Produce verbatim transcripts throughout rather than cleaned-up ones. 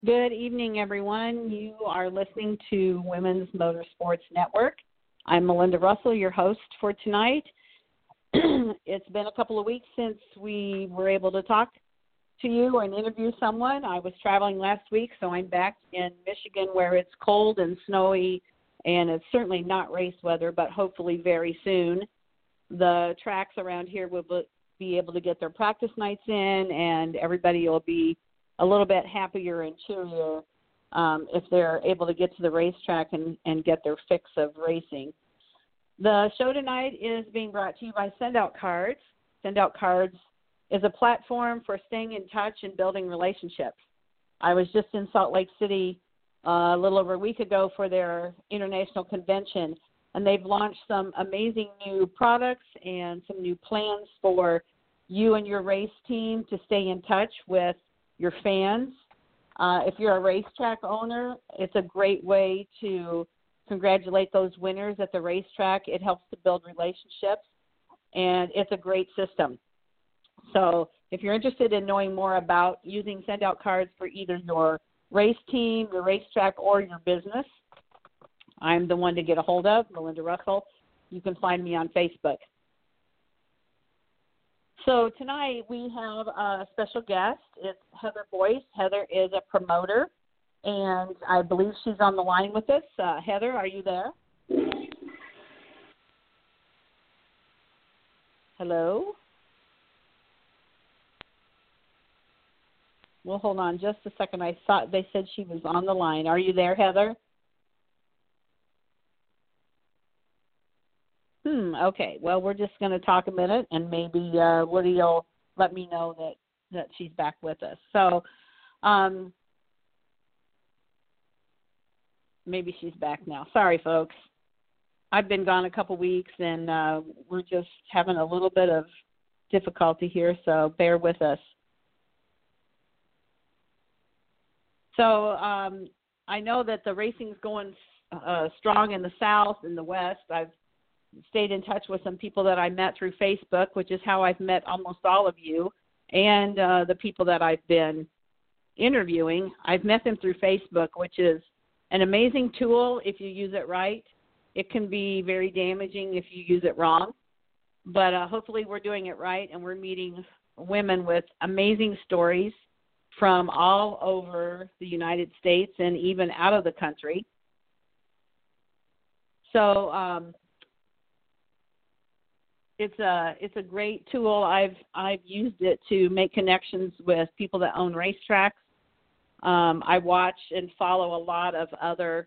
Good evening, everyone. You are listening to Women's Motorsports Network. I'm Melinda Russell, your host for tonight. It's been a couple of weeks since we were able to talk to you and interview someone. I was traveling last week, so I'm back in Michigan where it's cold and snowy, and it's certainly not race weather, but hopefully very soon. The tracks around here will be able to get their practice nights in, and everybody will be a little bit happier and cheerier um, if they're able to get to the racetrack and, and get their fix of racing. The show tonight is being brought to you by Send Out Cards. Send Out Cards is a platform for staying in touch and building relationships. I was just in Salt Lake City uh, a little over a week ago for their international convention, and they've launched some amazing new products and some new plans for you and your race team to stay in touch with your fans. Uh, if you're a racetrack owner, it's a great way to congratulate those winners at the racetrack. It helps to build relationships, and it's a great system. So if you're interested in knowing more about using Send Out Cards for either your race team, your racetrack, or your business, I'm the one to get a hold of, Melinda Russell. You can find me on Facebook. So tonight we have a special guest. It's Heather Boyce. Heather is a promoter, and I believe she's on the line with us. Uh, Heather, are you there? Hello? Well, hold on just a second. I thought they said she was on the line. Are you there, Heather? Hmm, okay. Well, we're just going to talk a minute, and maybe uh, Woody will let me know that, that she's back with us. So um, maybe she's back now. Sorry, folks. I've been gone a couple weeks, and uh, we're just having a little bit of difficulty here, so bear with us. So um, I know that the racing's going uh, strong in the South and the West. I've stayed in touch with some people that I met through Facebook, which is how I've met almost all of you, and uh, the people that I've been interviewing. I've met them through Facebook, which is an amazing tool if you use it right. It can be very damaging if you use it wrong, but uh, hopefully we're doing it right, and we're meeting women with amazing stories from all over the United States and even out of the country. So um, It's a it's a great tool. I've I've used it to make connections with people that own racetracks. Um, I watch and follow a lot of other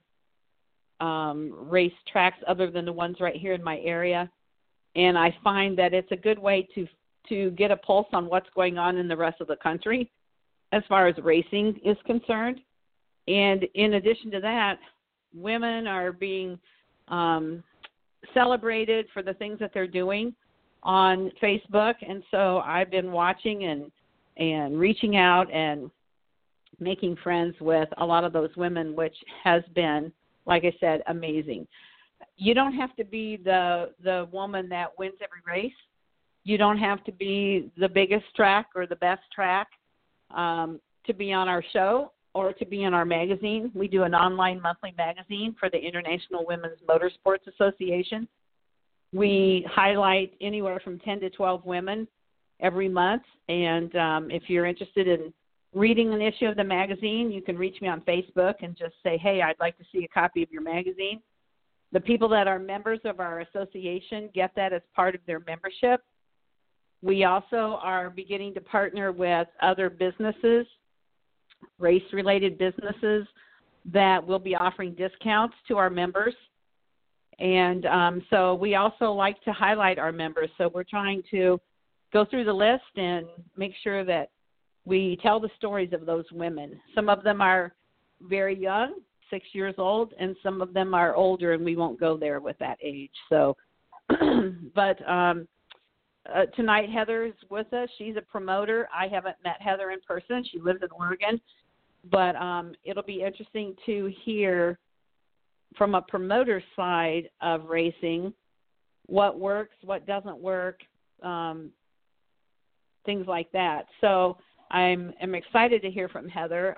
um, racetracks other than the ones right here in my area, and I find that it's a good way to to get a pulse on what's going on in the rest of the country as far as racing is concerned. And in addition to that, women are being um, celebrated for the things that they're doing on Facebook, and so I've been watching and and reaching out and making friends with a lot of those women, which has been, like I said, amazing. You don't have to be the the woman that wins every race. You don't have to be the biggest track or the best track um, to be on our show or to be in our magazine. We do an online monthly magazine for the International Women's Motorsports Association. We highlight anywhere from ten to twelve women every month, and um, if you're interested in reading an issue of the magazine, you can reach me on Facebook and just say, hey, I'd like to see a copy of your magazine. The people that are members of our association get that as part of their membership. We also are beginning to partner with other businesses, race-related businesses, that will be offering discounts to our members. And um, so we also like to highlight our members. So we're trying to go through the list and make sure that we tell the stories of those women. Some of them are very young, six years old, and some of them are older, and we won't go there with that age. So, but um, uh, tonight Heather is with us. She's a promoter. I haven't met Heather in person. She lives in Oregon. But um, it'll be interesting to hear from a promoter side of racing what works, what doesn't work, um, things like that. So I'm, I'm excited to hear from Heather.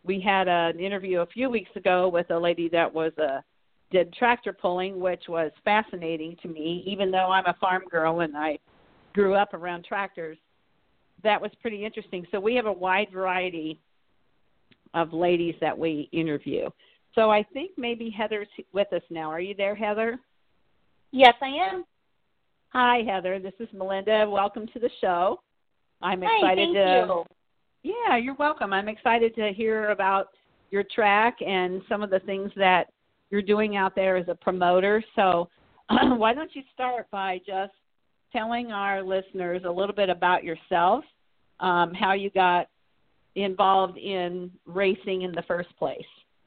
we had an interview a few weeks ago with a lady that was a did tractor pulling, which was fascinating to me, even though I'm a farm girl and I grew up around tractors. That was pretty interesting. So we have a wide variety of ladies that we interview. So I think maybe Heather's with us now. Are you there, Heather? Yes, I am. Hi, Heather. This is Melinda. Welcome to the show. I'm Hi, excited thank to. You. Yeah, you're welcome. I'm excited to hear about your track and some of the things that you're doing out there as a promoter. So why don't you start by just telling our listeners a little bit about yourself, um, how you got involved in racing in the first place.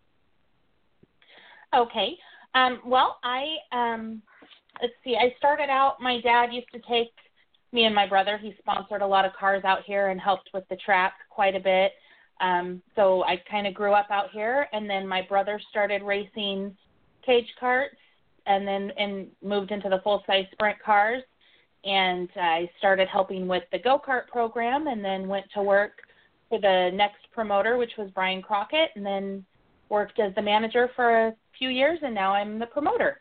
Okay. Um, well, I, um, let's see, I started out, my dad used to take me and my brother. He sponsored a lot of cars out here and helped with the track quite a bit. Um, so I kind of grew up out here, and then my brother started racing cage karts and then and moved into the full-size sprint cars. And I started helping with the go-kart program and then went to work for the next promoter, which was Brian Crockett, and then worked as the manager for a few years, and now I'm the promoter.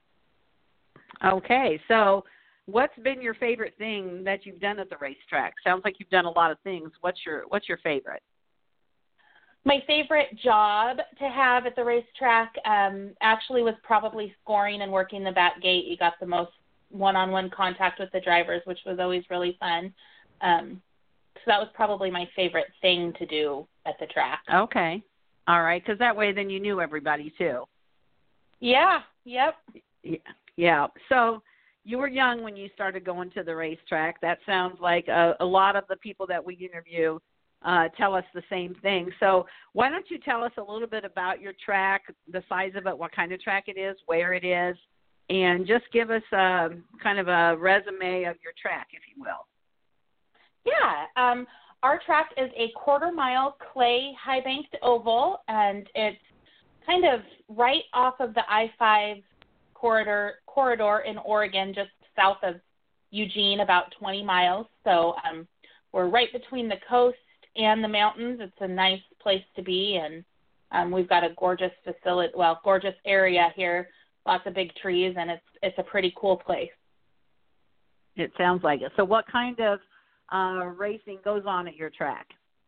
Okay, so what's been your favorite thing that you've done at the racetrack? Sounds like you've done a lot of things. What's your What's your favorite? My favorite job to have at the racetrack um, actually was probably scoring and working the back gate. You got the most one-on-one contact with the drivers, which was always really fun. Um, so that was probably my favorite thing to do at the track. Okay. All right, because that way then you knew everybody too. Yeah, yep. Yeah. yeah. So you were young when you started going to the racetrack. That sounds like a, a lot of the people that we interview uh, tell us the same thing. So why don't you tell us a little bit about your track, the size of it, what kind of track it is, where it is, and just give us a, kind of a resume of your track, if you will. Yeah. Um, our track is a quarter-mile clay high-banked oval, and it's kind of right off of the I five corridor corridor in Oregon, just south of Eugene, about twenty miles. So um, we're right between the coast and the mountains. It's a nice place to be, and um, we've got a gorgeous facility, well, gorgeous area here, lots of big trees, and it's it's a pretty cool place. It sounds like it. So what kind of uh, racing goes on at your track?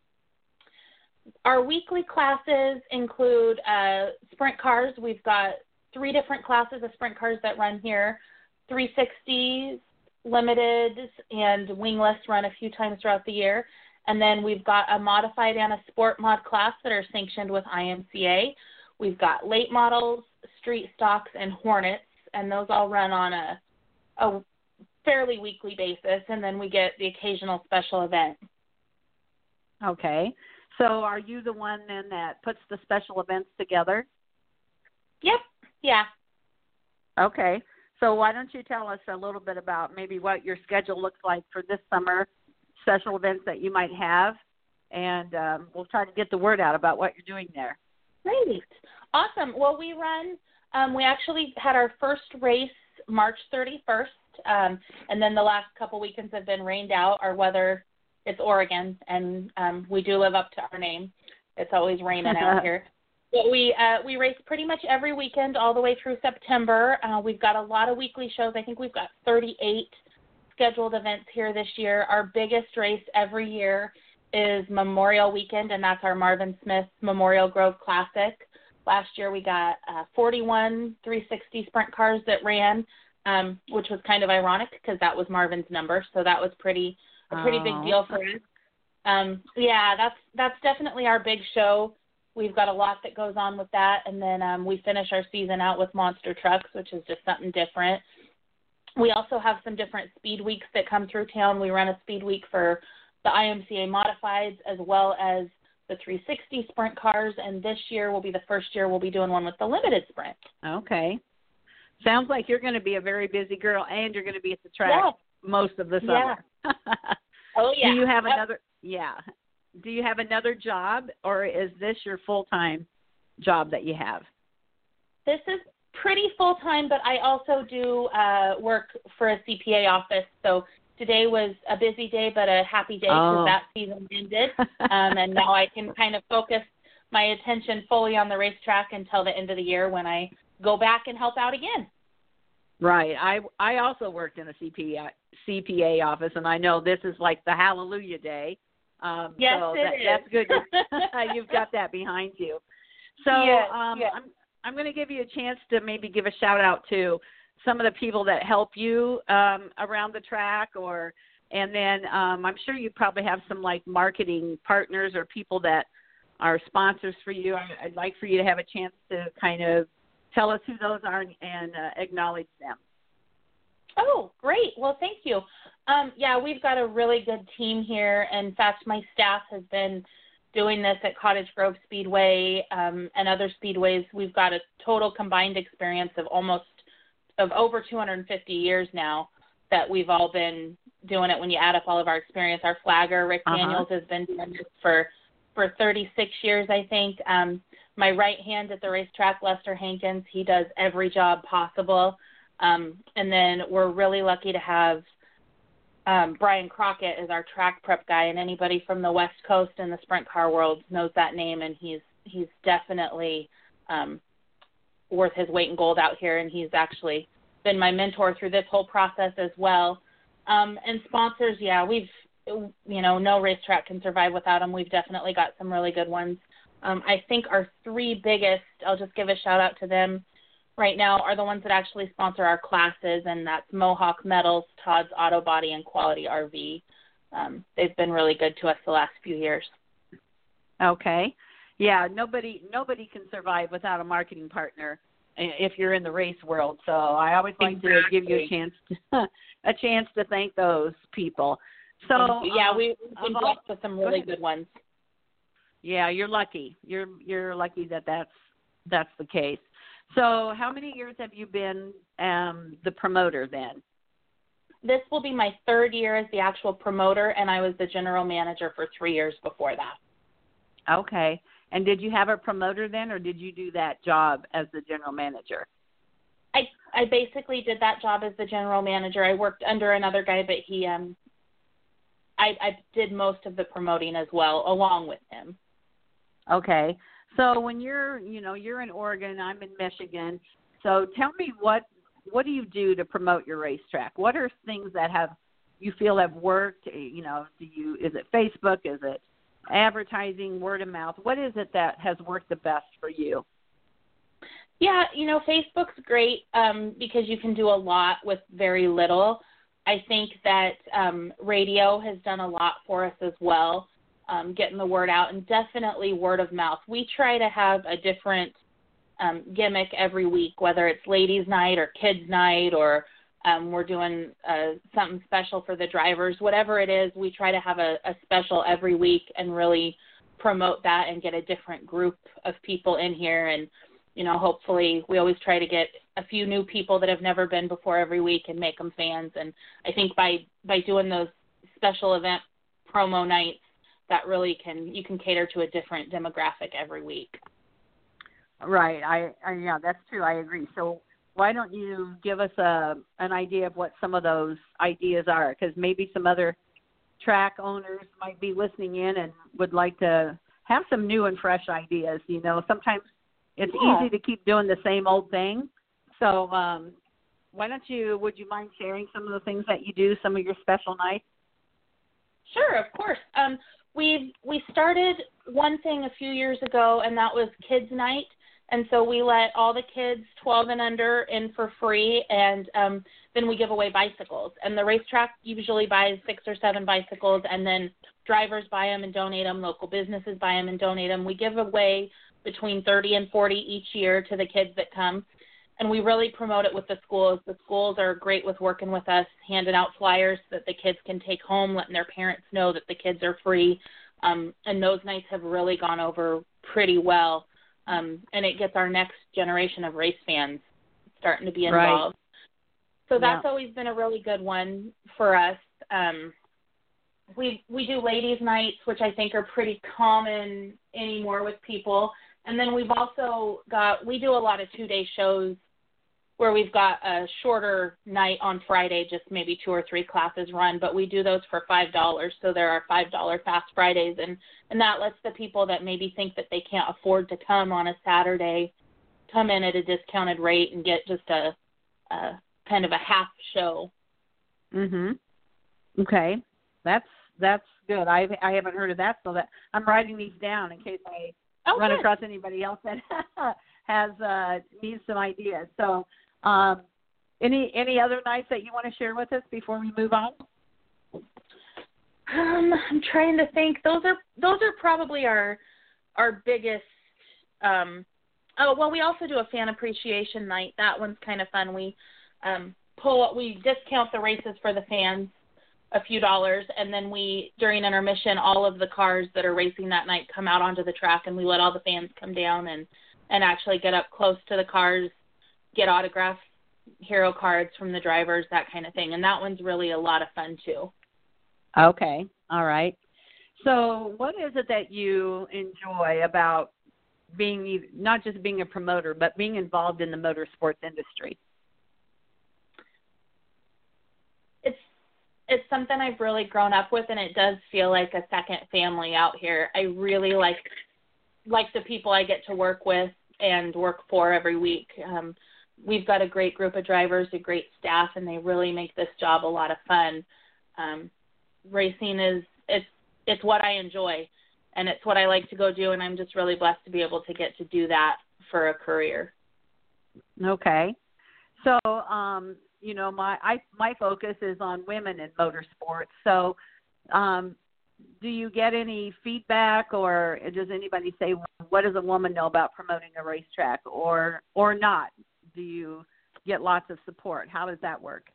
Our weekly classes include uh, sprint cars. We've got three different classes of sprint cars that run here, three sixties, limiteds, and wingless run a few times throughout the year. And then we've got a modified and a sport mod class that are sanctioned with I M C A. We've got late models, street stocks, and Hornets, and those all run on a, a fairly weekly basis, and then we get the occasional special event. Okay. So are you the one then that puts the special events together? Yep. Yeah. Okay. So why don't you tell us a little bit about maybe what your schedule looks like for this summer, special events that you might have, and um, we'll try to get the word out about what you're doing there. Great. Awesome. Well, we run, um, we actually had our first race March thirty-first, um, and then the last couple weekends have been rained out. Our weather, it's Oregon, and um, we do live up to our name. It's always raining out here. But we uh, we race pretty much every weekend all the way through September. Uh, we've got a lot of weekly shows. I think we've got thirty-eight scheduled events here this year. Our biggest race every year is Memorial Weekend, and that's our Marvin Smith Memorial Grove Classic. Last year we got uh, forty-one three sixty sprint cars that ran, um, which was kind of ironic because that was Marvin's number, so that was pretty a pretty oh. big deal for us. Um, yeah, that's that's definitely our big show. We've got a lot that goes on with that, and then um, we finish our season out with monster trucks, which is just something different. We also have some different speed weeks that come through town. We run a speed week for the I M C A modifieds as well as the three sixty sprint cars, and this year will be the first year we'll be doing one with the limited sprint. Okay. Sounds like you're going to be a very busy girl, and you're going to be at the track yeah. most of the summer. Yeah. oh, yeah. Do you have yep. another, yeah. Do you have another job, or is this your full-time job that you have? This is pretty full-time, but I also do uh, work for a C P A office, so today was a busy day, but a happy day because oh. that season ended, um, and now I can kind of focus my attention fully on the racetrack until the end of the year when I go back and help out again. Right. I I also worked in a C P A, C P A office, and I know this is like the hallelujah day. Um, yes, so it that, is. that's good. You've got that behind you. So yes, um, yes. I'm I'm going to give you a chance to maybe give a shout out to some of the people that help you um, around the track, or and then um, I'm sure you probably have some like marketing partners or people that are sponsors for you. I, I'd like for you to have a chance to kind of tell us who those are and uh, acknowledge them. Oh, great. Well, thank you. Um, yeah, we've got a really good team here. In fact, my staff has been doing this at Cottage Grove Speedway um, and other speedways. We've got a total combined experience of almost of over two hundred fifty years now that we've all been doing it when you add up all of our experience. Our flagger, Rick Uh-huh. Daniels, has been doing this for, for thirty-six years, I think. Um, my right hand at the racetrack, Lester Hankins, he does every job possible. Um, and then we're really lucky to have um, Brian Crockett as our track prep guy, and anybody from the West Coast and the sprint car world knows that name, and he's he's definitely um, worth his weight in gold out here, and he's actually been my mentor through this whole process as well. Um, and sponsors, yeah, we've, you know, no racetrack can survive without them. We've definitely got some really good ones. Um, I think our three biggest, I'll just give a shout out to them right now, are the ones that actually sponsor our classes, and that's Mohawk Metals, Todd's Auto Body, and Quality R V. Um, they've been really good to us the last few years. Okay. Yeah, nobody nobody can survive without a marketing partner if you're in the race world. So I always like Exactly. to give you a chance to, a chance to thank those people. So yeah, um, we've been all, blessed with some really go good ones. Yeah, you're lucky. You're you're lucky that that's that's the case. So how many years have you been um, the promoter then? This will be my third year as the actual promoter, and I was the general manager for three years before that. Okay. And did you have a promoter then, or did you do that job as the general manager? I I basically did that job as the general manager. I worked under another guy, but he um I I did most of the promoting as well, along with him. Okay. So when you're, you know, you're in Oregon, I'm in Michigan. So tell me what what do you do to promote your racetrack? What are things that have you feel have worked? You know, do you is it Facebook? Is it advertising, word of mouth? What is it that has worked the best for you? Yeah, you know, Facebook's great um, because you can do a lot with very little. I think that um, radio has done a lot for us as well, um, getting the word out, and definitely word of mouth. We try to have a different um, gimmick every week, whether it's ladies' night or kids' night, or um, we're doing uh, something special for the drivers. Whatever it is, we try to have a, a special every week and really promote that and get a different group of people in here. And, you know, hopefully we always try to get a few new people that have never been before every week and make them fans. And I think by, by doing those special event promo nights, that really can, you can cater to a different demographic every week. Right. I, I yeah, that's true. I agree. So why don't you give us a an idea of what some of those ideas are? Because maybe some other track owners might be listening in and would like to have some new and fresh ideas. You know, sometimes it's yeah. easy to keep doing the same old thing. So um, why don't you, would you mind sharing some of the things that you do, some of your special nights? Sure, of course. Um, we we started one thing a few years ago, and that was Kids Night. And so we let all the kids twelve and under in for free, and um, then we give away bicycles. And the racetrack usually buys six or seven bicycles, and then drivers buy them and donate them. Local businesses buy them and donate them. We give away between thirty and forty each year to the kids that come. And we really promote it with the schools. The schools are great with working with us, handing out flyers that the kids can take home, letting their parents know that the kids are free. Um, and those nights have really gone over pretty well. Um, and it gets our next generation of race fans starting to be involved. Right. So that's yeah. always been a really good one for us. Um, we we do ladies' nights, which I think are pretty common anymore with people. And then we've also got, we do a lot of two-day shows where we've got a shorter night on Friday, just maybe two or three classes run, but we do those for five dollars. So there are five dollars Fast Fridays, and, and that lets the people that maybe think that they can't afford to come on a Saturday come in at a discounted rate and get just a, a kind of a half show. Mhm. Okay. That's that's good. I I haven't heard of that, so that I'm writing these down in case I Oh, run good. across anybody else that has uh, needs some ideas. So, um, any any other nights that you want to share with us before we move on? Um, I'm trying to think. Those are those are probably our our biggest. Um, oh well, we also do a fan appreciation night. That one's kind of fun. We um, pull we discount the races for the fans a few dollars, and then we during intermission, all of the cars that are racing that night come out onto the track, and we let all the fans come down and and actually get up close to the cars, get autographs, hero cards from the drivers, that kind of thing. And that one's really a lot of fun too. Okay. All right. So what is it that you enjoy about being, not just being a promoter, but being involved in the motorsports industry? It's it's something I've really grown up with, and it does feel like a second family out here. I really like like the people I get to work with and work for every week. Um, we've got a great group of drivers, a great staff, and they really make this job a lot of fun. Um, racing is it's it's what I enjoy, and it's what I like to go do, and I'm just really blessed to be able to get to do that for a career. Okay. So, um, you know, my I, my focus is on women in motorsports. So, um, do you get any feedback, or does anybody say, what does a woman know about promoting a racetrack, or or not? Do you get lots of support? How does that work?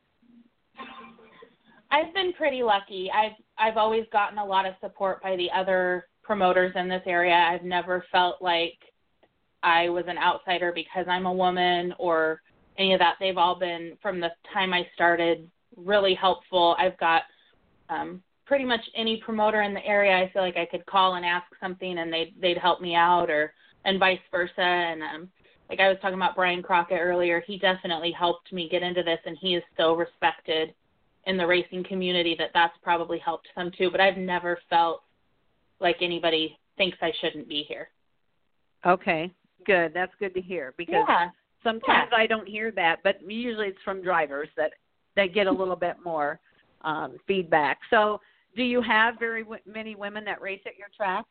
I've been pretty lucky. I've I've always gotten a lot of support by the other promoters in this area. I've never felt like I was an outsider because I'm a woman or any of that. They've all been, from the time I started, really helpful. I've got um, pretty much any promoter in the area I feel like I could call and ask something, and they'd, they'd help me out, or and vice versa. And um, like I was talking about Brian Crockett earlier, he definitely helped me get into this, and he is so respected in the racing community that that's probably helped them too. But I've never felt like anybody thinks I shouldn't be here. Okay, good. That's good to hear, because yeah. sometimes yeah. I don't hear that, but usually it's from drivers that, that get a little bit more um, feedback. So do you have very w- many women that race at your track?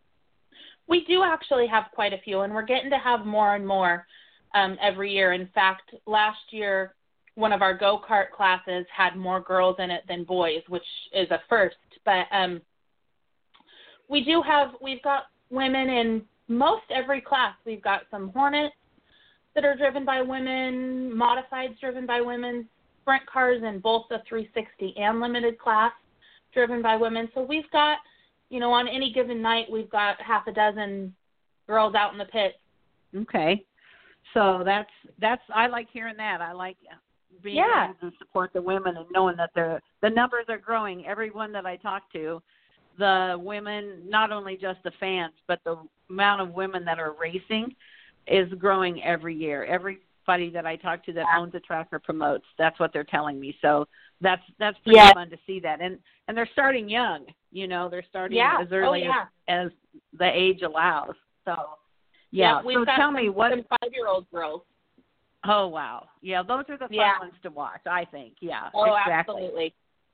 We do actually have quite a few, and we're getting to have more and more um, every year. In fact, last year, one of our go-kart classes had more girls in it than boys, which is a first. But um, we do have, we've got women in most every class. We've got some Hornets that are driven by women, modifieds driven by women, sprint cars in both the three sixty and limited class driven by women. So we've got, you know, on any given night, we've got half a dozen girls out in the pit. Okay. So that's, that's, I like hearing that. I like being yeah. able to support the women and knowing that they're, the numbers are growing. Everyone that I talk to, the women, not only just the fans, but the amount of women that are racing is growing every year. Everybody that I talk to that owns a track or promotes, that's what they're telling me. So that's that's pretty yeah. fun to see that. And and they're starting young. You know, they're starting yeah. as early oh, yeah. as, as the age allows. So, yeah. yeah we've so got tell some, me what. some five-year-old girls. Oh, wow. Yeah, those are the fun yeah. ones to watch, I think. Yeah, oh, exactly. absolutely.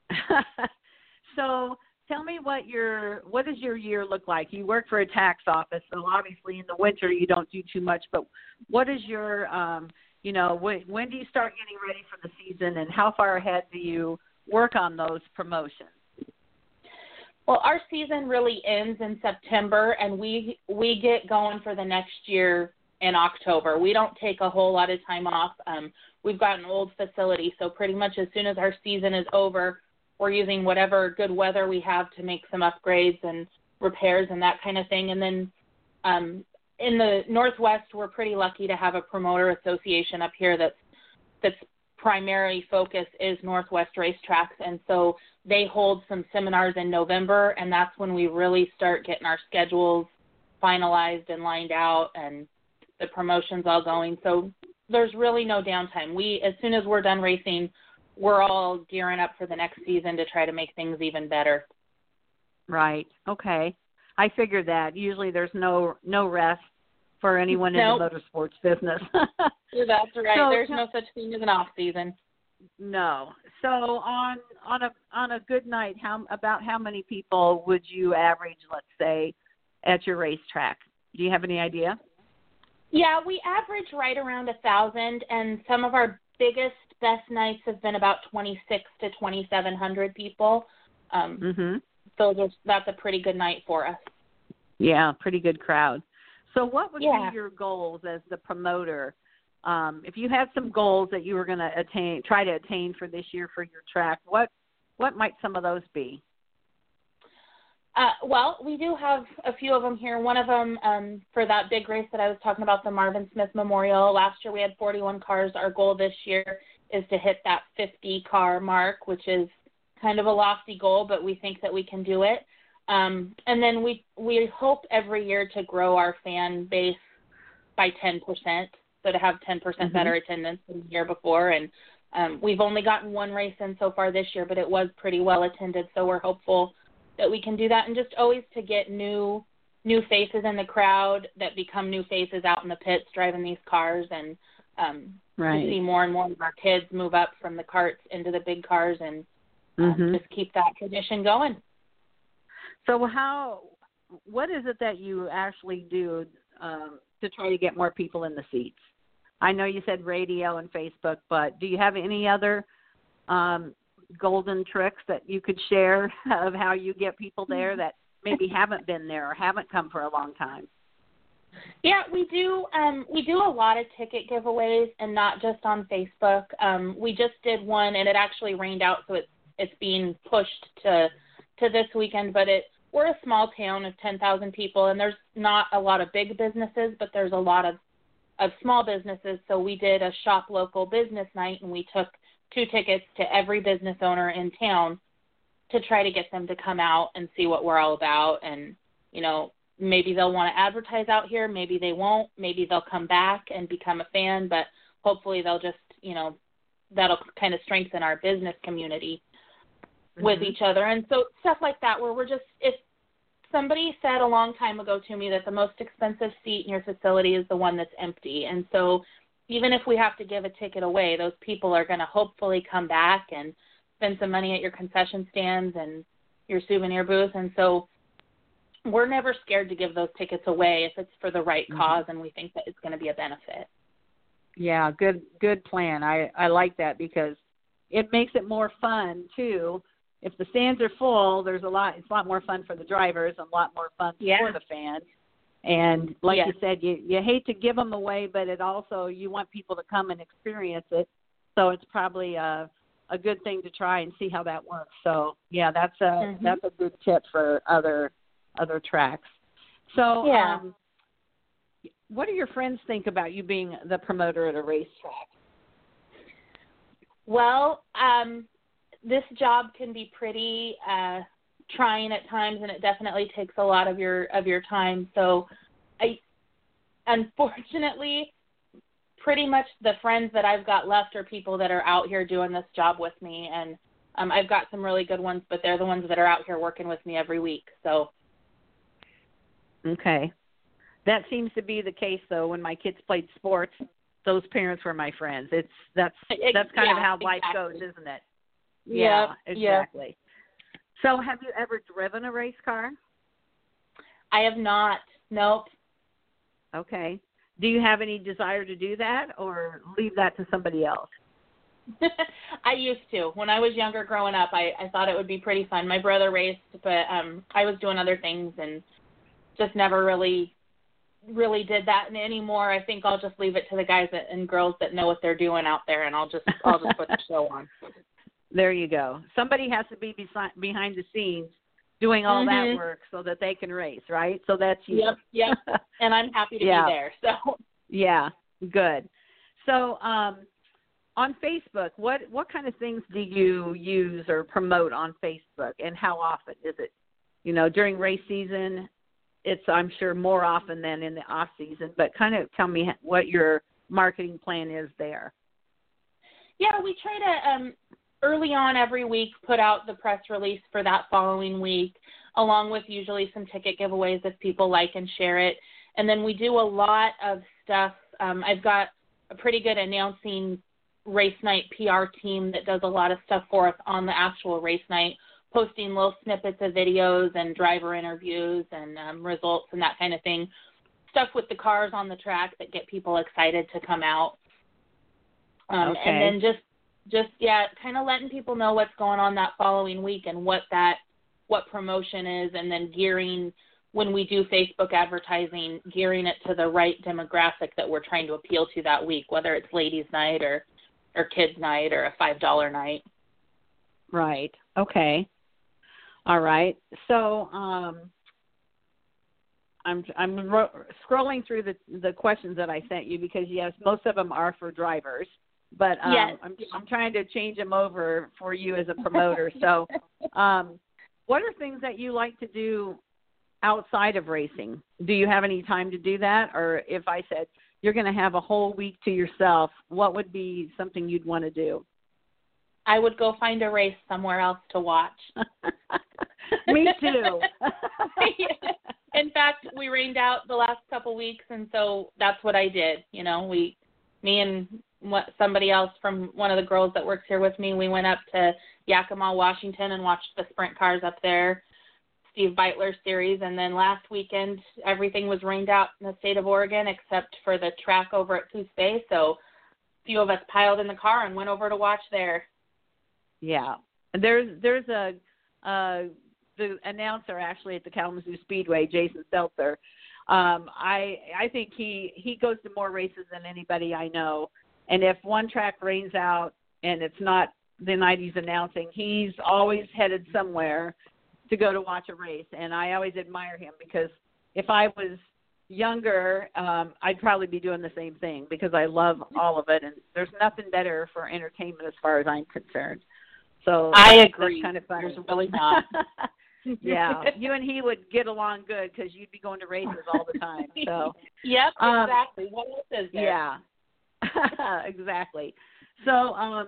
So tell me what your what does your year look like? You work for a tax office, so obviously in the winter you don't do too much. But what is your, um, you know, when, when do you start getting ready for the season, and how far ahead do you work on those promotions? Well, our season really ends in September, and we we get going for the next year in October. We don't take a whole lot of time off. Um, we've got an old facility, so pretty much as soon as our season is over, we're using whatever good weather we have to make some upgrades and repairs and that kind of thing. And then um, in the Northwest, we're pretty lucky to have a promoter association up here that's, that's primary focus is Northwest Racetracks. And so they hold some seminars in November, and that's when we really start getting our schedules finalized and lined out and the promotions all going. So there's really no downtime. We, as soon as we're done racing, we're all gearing up for the next season to try to make things even better. Right. Okay. I figured that. Usually there's no no rest for anyone nope. in the motorsports business. That's right. So, there's no such thing as an off season. No. So on on a on a good night, how about how many people would you average, let's say, at your racetrack? Do you have any idea? Yeah, we average right around a thousand, and some of our biggest, best nights have been about twenty-six to twenty-seven hundred people. Um, mm-hmm. So there's, that's a pretty good night for us. Yeah, pretty good crowd. So what would yeah. be your goals as the promoter? Um, if you had some goals that you were going to attain, try to attain for this year for your track, what what might some of those be? Uh, well, we do have a few of them here. One of them um, for that big race that I was talking about, the Marvin Smith Memorial. Last year we had forty-one cars. Our goal this year is to hit that fifty-car mark, which is kind of a lofty goal, but we think that we can do it. Um, and then we we hope every year to grow our fan base by ten percent, so to have ten percent mm-hmm. better attendance than the year before. And um, we've only gotten one race in so far this year, but it was pretty well attended, so we're hopeful that we can do that, and just always to get new new faces in the crowd that become new faces out in the pits driving these cars, and um, right. to see more and more of our kids move up from the karts into the big cars, and um, mm-hmm. just keep that tradition going. So how, what is it that you actually do um, to try to get more people in the seats? I know you said radio and Facebook, but do you have any other um, golden tricks that you could share of how you get people there that maybe haven't been there or haven't come for a long time? Yeah, we do. Um, we do a lot of ticket giveaways, and not just on Facebook. Um, we just did one, and it actually rained out, so it's it's being pushed to to this weekend. But it we're a small town of ten thousand people, and there's not a lot of big businesses, but there's a lot of of small businesses. So we did a shop local business night, and we took two tickets to every business owner in town to try to get them to come out and see what we're all about. And, you know, maybe they'll want to advertise out here. Maybe they won't. Maybe they'll come back and become a fan, but hopefully they'll just, you know, that'll kind of strengthen our business community mm-hmm. with each other. And so stuff like that, where we're just, if somebody said a long time ago to me that the most expensive seat in your facility is the one that's empty. And so even if we have to give a ticket away, those people are going to hopefully come back and spend some money at your concession stands and your souvenir booth. And so we're never scared to give those tickets away if it's for the right mm-hmm. cause and we think that it's going to be a benefit. Yeah, good good plan. I, I like that because it makes it more fun, too. If the stands are full, there's a lot. It's a lot more fun for the drivers and a lot more fun yeah. for the fans. And like yes. you said, you, you hate to give them away, but it also, you want people to come and experience it. So it's probably a, a good thing to try and see how that works. So, yeah, that's a mm-hmm. that's a good tip for other other tracks. So yeah. um, what do your friends think about you being the promoter at a racetrack? Well, um, this job can be pretty uh, trying at times, and it definitely takes a lot of your of your time. So, I unfortunately, pretty much the friends that I've got left are people that are out here doing this job with me, and um, I've got some really good ones, but they're the ones that are out here working with me every week. So, okay, that seems to be the case though. When my kids played sports, those parents were my friends. It's that's that's kind yeah, of how life exactly. goes, isn't it? Yeah, yeah, exactly. Yeah. So have you ever driven a race car? I have not. Nope. Okay. Do you have any desire to do that or leave that to somebody else? I used to. When I was younger growing up, I, I thought it would be pretty fun. My brother raced, but um, I was doing other things and just never really really did that anymore. I think I'll just leave it to the guys that, and girls that know what they're doing out there, and I'll just I'll just put the show on. There you go. Somebody has to be beside, behind the scenes doing all mm-hmm. that work so that they can race, right? So that's you. Yep, yep. And I'm happy to yeah. be there. So yeah, good. So um, on Facebook, what what kind of things do you use or promote on Facebook, and how often is it? You know, during race season, it's I'm sure more often than in the off season. But kind of tell me what your marketing plan is there. Yeah, we try to um, early on every week put out the press release for that following week, along with usually some ticket giveaways if people like and share it. And then we do a lot of stuff. Um, I've got a pretty good announcing race night P R team that does a lot of stuff for us on the actual race night, posting little snippets of videos and driver interviews and um, results and that kind of thing. Stuff with the cars on the track that get people excited to come out. Um, okay. And then just, just yeah, kind of letting people know what's going on that following week and what that, what promotion is, and then gearing, when we do Facebook advertising, gearing it to the right demographic that we're trying to appeal to that week, whether it's ladies' night or, or kids' night or a five dollar night. Right. Okay. All right. So um, I'm I'm ro- scrolling through the the questions that I sent you because yes, most of them are for drivers, but um, yes. I'm I'm trying to change them over for you as a promoter. So, um, what are things that you like to do outside of racing? Do you have any time to do that, or if I said you're going to have a whole week to yourself, what would be something you'd want to do? I would go find a race somewhere else to watch. Me too. In fact, we rained out the last couple weeks, and so that's what I did. You know, we, me and what, somebody else from one of the girls that works here with me, we went up to Yakima, Washington, and watched the sprint cars up there, Steve Beitler series, and then last weekend everything was rained out in the state of Oregon except for the track over at Coos Bay, so a few of us piled in the car and went over to watch there. Yeah. There's there's a uh, the announcer actually at the Kalamazoo Speedway, Jason Seltzer. Um, I I think he, he goes to more races than anybody I know, and if one track rains out and it's not the night he's announcing, he's always headed somewhere to go to watch a race, and I always admire him because if I was younger, um, I'd probably be doing the same thing because I love all of it, and there's nothing better for entertainment as far as I'm concerned. So I that's, agree. That's kind of fun. There's really not. Yeah, you and he would get along good because you'd be going to races all the time. So yep, um, exactly. What else is there? Yeah, exactly. So um,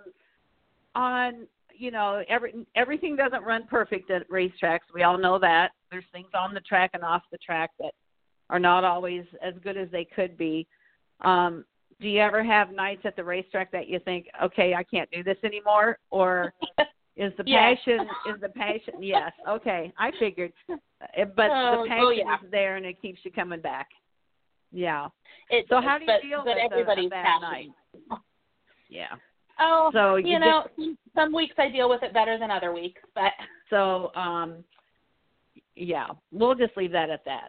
on you know, every everything doesn't run perfect at racetracks. We all know that. There's things on the track and off the track that are not always as good as they could be. Um, do you ever have nights at the racetrack that you think, okay, I can't do this anymore? Or is the yes. passion, is the passion, yes, okay, I figured. But oh, the passion oh, yeah. is there and it keeps you coming back. Yeah. It, so how do you but, feel but with everybody's a, a bad passion. night? Yeah. Oh, so you, you know, get, some weeks I deal with it better than other weeks, but so um, yeah, we'll just leave that at that.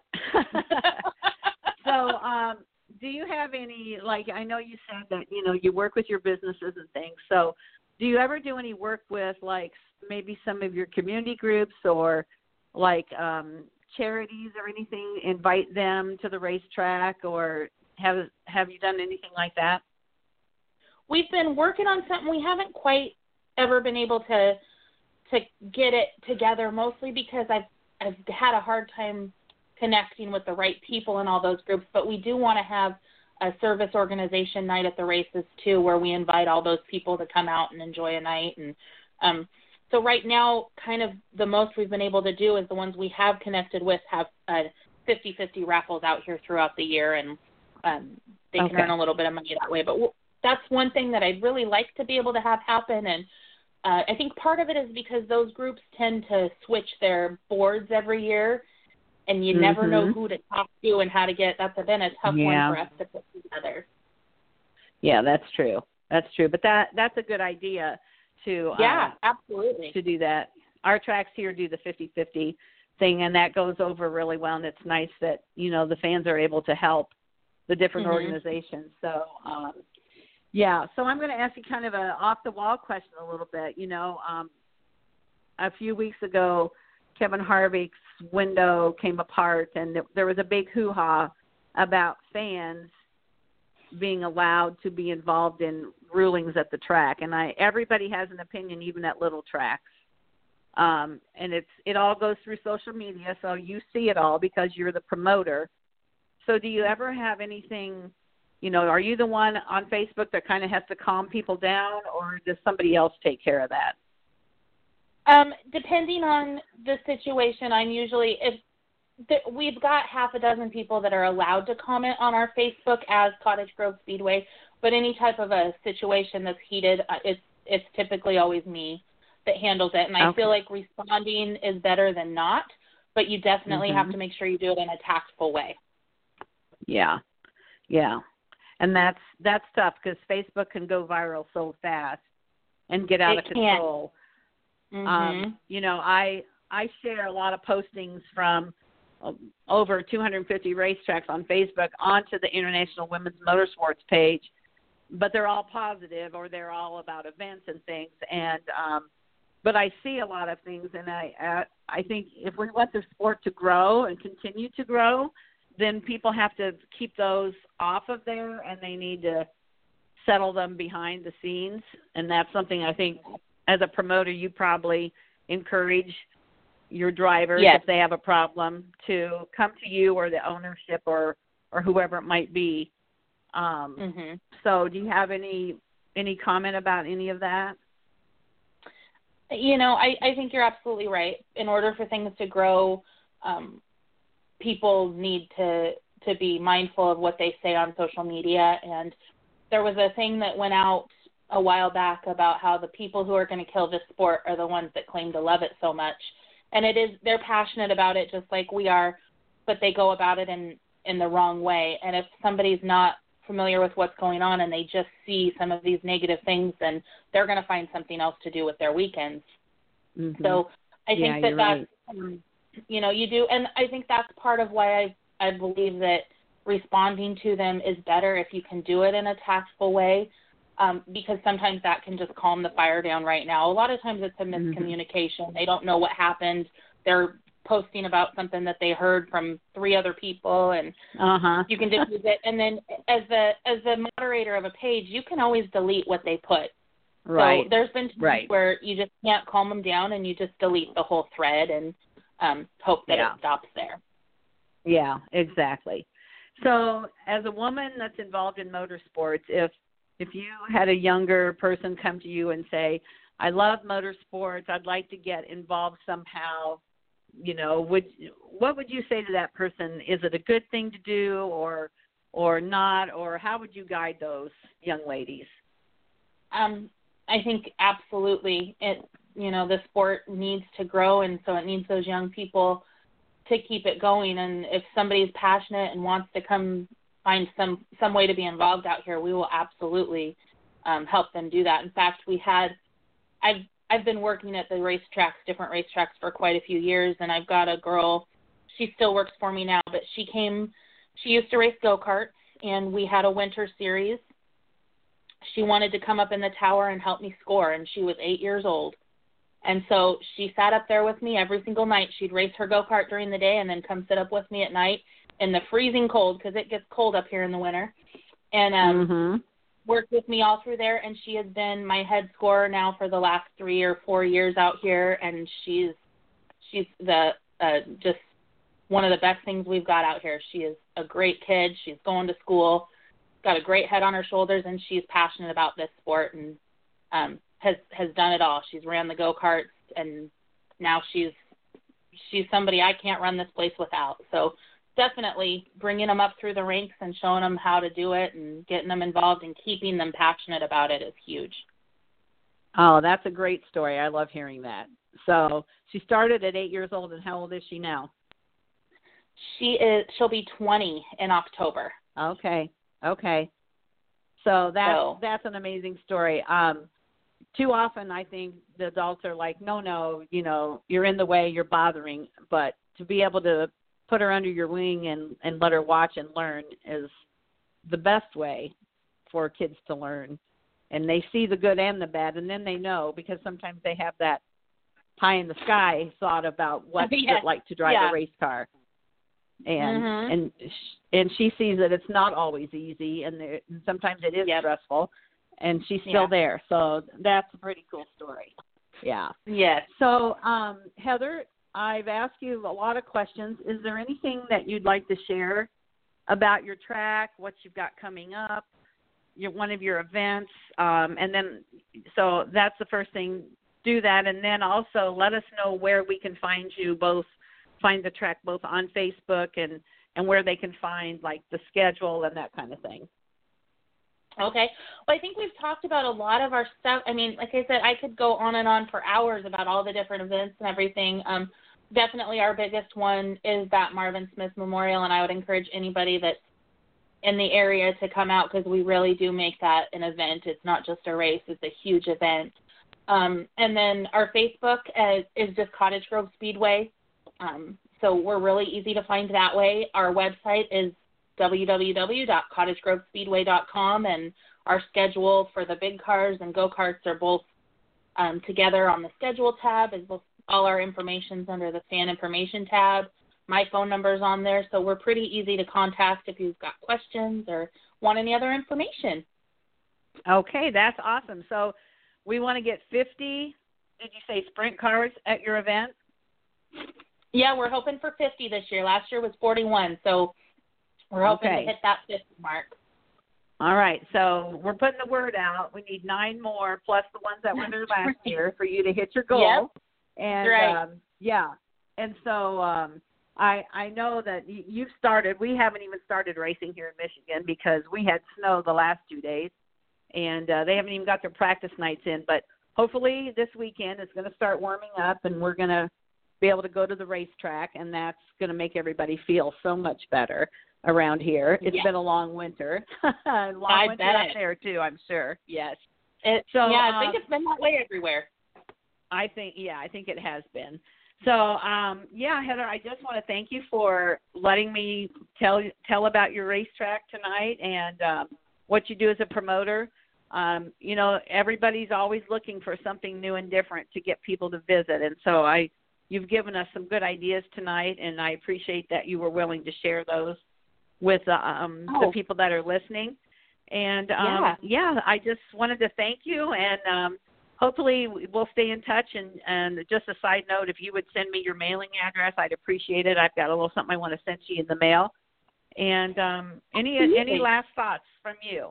So, um, do you have any, like, I know you said that, you know, you work with your businesses and things. So, do you ever do any work with, like, maybe some of your community groups or, like, um, charities or anything? Invite them to the racetrack, or have have you done anything like that? We've been working on something. We haven't quite ever been able to to get it together, mostly because I've I've had a hard time connecting with the right people in all those groups. But we do want to have a service organization night at the races too, where we invite all those people to come out and enjoy a night. And um, so right now, kind of the most we've been able to do is the ones we have connected with have uh, fifty-fifty raffles out here throughout the year, and um, they can okay. earn a little bit of money that way. But w- that's one thing that I'd really like to be able to have happen. And uh, I think part of it is because those groups tend to switch their boards every year, and you mm-hmm. never know who to talk to and how to get. That's been a tough yeah. one for us to put together. Yeah, that's true. That's true. But that that's a good idea to yeah, uh, absolutely to do that. Our tracks here do the fifty-fifty thing, and that goes over really well. And it's nice that, you know, the fans are able to help the different mm-hmm. organizations. So, um, yeah. So I'm going to ask you kind of a off the wall question a little bit. You know, um, a few weeks ago, Kevin Harvick's window came apart, and there was a big hoo-ha about fans being allowed to be involved in rulings at the track. And I, everybody has an opinion, even at little tracks. Um, and it's it all goes through social media, so you see it all because you're the promoter. So do you ever have anything you know, are you the one on Facebook that kind of has to calm people down, or does somebody else take care of that? Um, depending on the situation, I'm usually, if the, we've got half a dozen people that are allowed to comment on our Facebook as Cottage Grove Speedway, but any type of a situation that's heated, uh, it's, it's typically always me that handles it. And I Okay. feel like responding is better than not, but you definitely Mm-hmm. have to make sure you do it in a tactful way. Yeah, yeah. And that's that's tough because Facebook can go viral so fast and get out It of can. control. Mm-hmm. Um, you know, I I share a lot of postings from uh, over two hundred fifty racetracks on Facebook onto the International Women's Motorsports page, but they're all positive or they're all about events and things. And um, but I see a lot of things, and I uh, I think if we want the sport to grow and continue to grow, then people have to keep those off of there, and they need to settle them behind the scenes. And that's something I think as a promoter you probably encourage your drivers, yes. if they have a problem, to come to you or the ownership or, or whoever it might be. Um, mm-hmm. So do you have any any comment about any of that? You know, I, I think you're absolutely right. In order for things to grow, um, people need to to be mindful of what they say on social media. And there was a thing that went out a while back about how the people who are going to kill this sport are the ones that claim to love it so much. And it is, they're passionate about it just like we are, but they go about it in, in the wrong way. And if somebody's not familiar with what's going on and they just see some of these negative things, then they're going to find something else to do with their weekends. Mm-hmm. So I think yeah, that you're that's, right. um, you know, you do. And I think that's part of why I, I believe that responding to them is better if you can do it in a tactful way, um, because sometimes that can just calm the fire down right now. A lot of times it's a miscommunication. Mm-hmm. They don't know what happened. They're posting about something that they heard from three other people, and uh-huh. you can diffuse it. And then as the as the moderator of a page, you can always delete what they put. Right. So there's been times right. where you just can't calm them down, and you just delete the whole thread and um, hope that yeah. it stops there. Yeah, exactly. So as a woman that's involved in motorsports, if if you had a younger person come to you and say, I love motorsports, I'd like to get involved somehow, you know, would what would you say to that person? Is it a good thing to do or or not, or how would you guide those young ladies? Um, I think absolutely. It you know, the sport needs to grow, and so it needs those young people to keep it going. And if somebody's passionate and wants to come find some, some way to be involved out here, we will absolutely um, help them do that. In fact, we had, I've, I've been working at the racetracks, different racetracks for quite a few years, and I've got a girl, she still works for me now, but she came, she used to race go-karts, and we had a winter series. She wanted to come up in the tower and help me score, and she was eight years old. And so she sat up there with me every single night. She'd race her go-kart during the day and then come sit up with me at night in the freezing cold, because it gets cold up here in the winter, and um, mm-hmm. worked with me all through there. And she has been my head scorer now for the last three or four years out here, and she's she's the uh, just one of the best things we've got out here. She is a great kid. She's going to school, got a great head on her shoulders, and she's passionate about this sport, and um, has has done it all. She's ran the go-karts, and now she's she's somebody I can't run this place without. So definitely bringing them up through the ranks and showing them how to do it and getting them involved and keeping them passionate about it is huge. Oh, that's a great story. I love hearing that. So she started at eight years old, and how old is she now? She is. She'll be twenty in October. Okay. Okay. So that's so. that's an amazing story. Um, too often, I think the adults are like, no, no, you know, you're in the way, you're bothering. But to be able to put her under your wing and, and let her watch and learn is the best way for kids to learn. And they see the good and the bad, and then they know, because sometimes they have that pie in the sky thought about what's yes. it like to drive yeah. a race car. And mm-hmm. and and she sees that it's not always easy, and, there, and sometimes it is yep. stressful, and she's still yeah. there. So that's a pretty cool story. Yeah. Yes. So, um, Heather, I've asked you a lot of questions. Is there anything that you'd like to share about your track, what you've got coming up, your one of your events, um, and then so that's the first thing. Do that, and then also let us know where we can find you. Both find the track both on Facebook and and where they can find like the schedule and that kind of thing. Okay. Well, I think we've talked about a lot of our stuff. I mean, like I said, I could go on and on for hours about all the different events and everything. Um, definitely our biggest one is that Marvin Smith Memorial, and I would encourage anybody that's in the area to come out because we really do make that an event. It's not just a race. It's a huge event. Um, and then our Facebook is, is just Cottage Grove Speedway. Um, so we're really easy to find that way. Our website is w w w dot cottage grove speedway dot com, and our schedule for the big cars and go-karts are both um, together on the schedule tab. As both, all our information's under the fan information tab. My phone number's on there, so we're pretty easy to contact if you've got questions or want any other information. Okay, that's awesome. So we want to get fifty, did you say, sprint cars at your event? Yeah, we're hoping for fifty this year. Last year was forty-one, so we're hoping okay. to hit that fifty mark. All right, so we're putting the word out. We need nine more plus the ones that were there last year for you to hit your goal. Yep. And right. um, yeah, and so um, I I know that you've started. We haven't even started racing here in Michigan because we had snow the last two days, and uh, they haven't even got their practice nights in. But hopefully this weekend it's going to start warming up, and we're going to be able to go to the racetrack, and that's going to make everybody feel so much better around here. It's yeah. been a long winter. long I winter bet. up there, too, I'm sure. Yes. It, so, yeah, I think um, it's been that way everywhere. I think, yeah, I think it has been. So, um, yeah, Heather, I just want to thank you for letting me tell tell about your racetrack tonight and um, what you do as a promoter. Um, you know, everybody's always looking for something new and different to get people to visit, and so I You've given us some good ideas tonight, and I appreciate that you were willing to share those with uh, um, oh. the people that are listening. And, um, yeah. yeah, I just wanted to thank you, and um, hopefully we'll stay in touch. And, and just a side note, if you would send me your mailing address, I'd appreciate it. I've got a little something I want to send you in the mail. And um, any any last thoughts from you?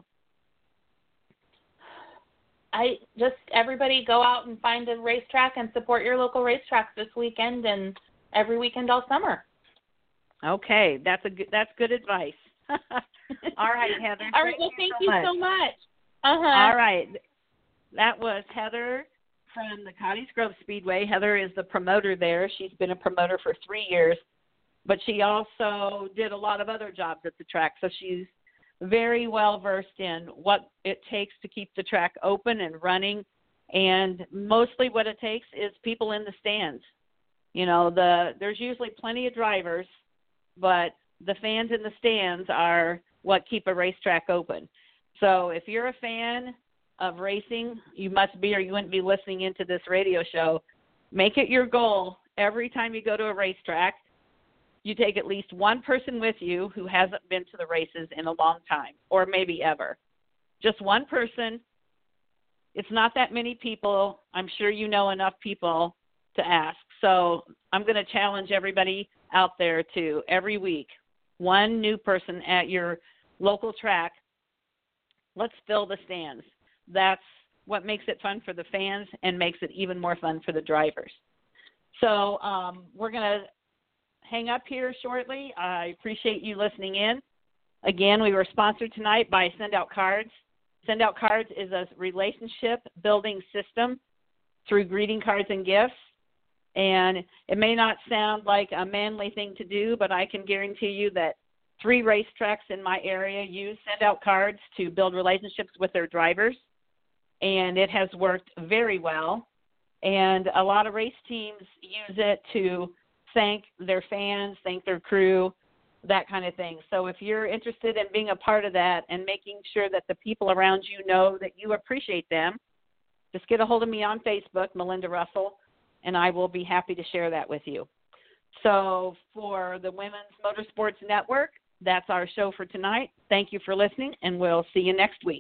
I just everybody go out and find a racetrack and support your local racetracks this weekend and every weekend all summer. Okay, that's a good, that's good advice. All right, Heather. All right, well, thank you so much. You so much. Uh-huh. All right, that was Heather from the Cottage Grove Speedway. Heather is the promoter there. She's been a promoter for three years, but she also did a lot of other jobs at the track, so she's very well versed in what it takes to keep the track open and running, and mostly what it takes is people in the stands. You know, the there's usually plenty of drivers, but the fans in the stands are what keep a racetrack open. So if you're a fan of racing, you must be, or you wouldn't be listening into this radio show. Make it your goal every time you go to a racetrack, you take at least one person with you who hasn't been to the races in a long time, or maybe ever. Just one person. It's not that many people. I'm sure you know enough people to ask. So I'm going to challenge everybody out there to every week, one new person at your local track. Let's fill the stands. That's what makes it fun for the fans and makes it even more fun for the drivers. So um, we're going to hang up here shortly. I appreciate you listening in. Again, we were sponsored tonight by Send Out Cards. Send Out Cards is a relationship building system through greeting cards and gifts. And it may not sound like a manly thing to do, but I can guarantee you that three racetracks in my area use Send Out Cards to build relationships with their drivers. And it has worked very well. And a lot of race teams use it to thank their fans, thank their crew, that kind of thing. So if you're interested in being a part of that and making sure that the people around you know that you appreciate them, just get a hold of me on Facebook, Melinda Russell, and I will be happy to share that with you. So for the Women's Motorsports Network, that's our show for tonight. Thank you for listening, and we'll see you next week.